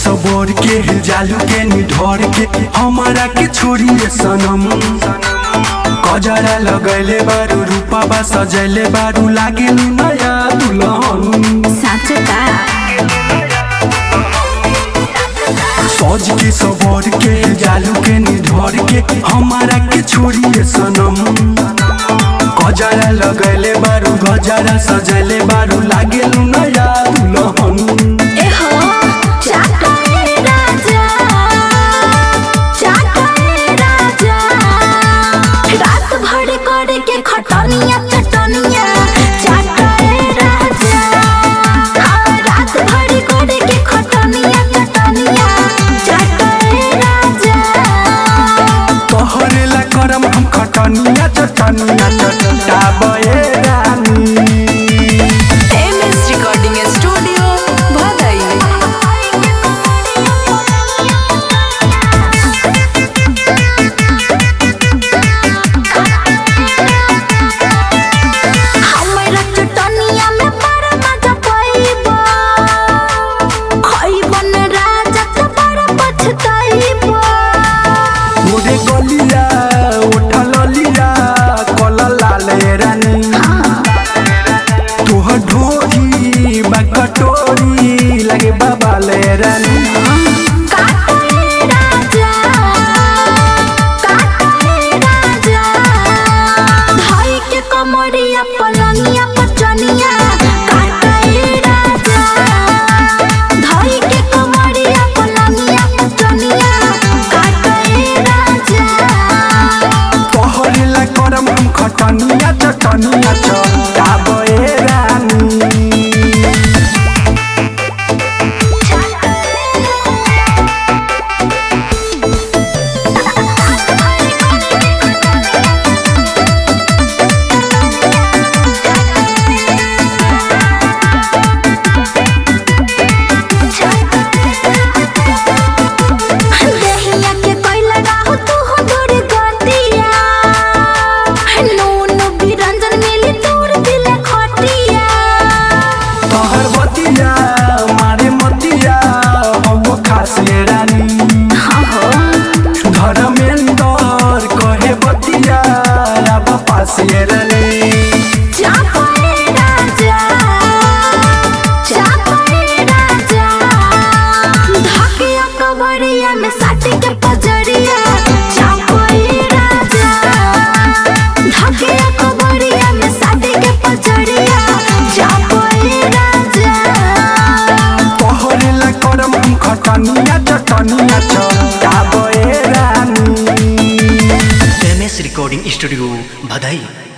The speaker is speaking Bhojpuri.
सबोर के जालू के निढोर के हमारा के छोड़िए सनम। कजरा लगैले बारू रूपा सजैले बारू लागे नया दुल्हन। सज के सबोर के जालू के निढोर के हमारा के छोड़िए सनम। कजरा लगैले बारू गजरा सजैले बारू लागे नया दुल्हन। खटनिया चटनिया चाटे राजा, रात भर करे के खटनिया चटनिया चाटे राजा। तोहरेला करम हम खटनिया चटनिया चटाबे रानी। MS रिकॉर्डिंग स्टूडियो भदई। गलिया उठल लिया कल लाले रानी। तोहर ढोरी बकटोरी लगे बाबा ले रानी। कमरिया पलंगिया पचनिया खटनिया चटनिया चटाबे रानी। खटनिया चटनिया चटाबे रानी। MS रिकॉर्डिंग स्टूडियो भदई।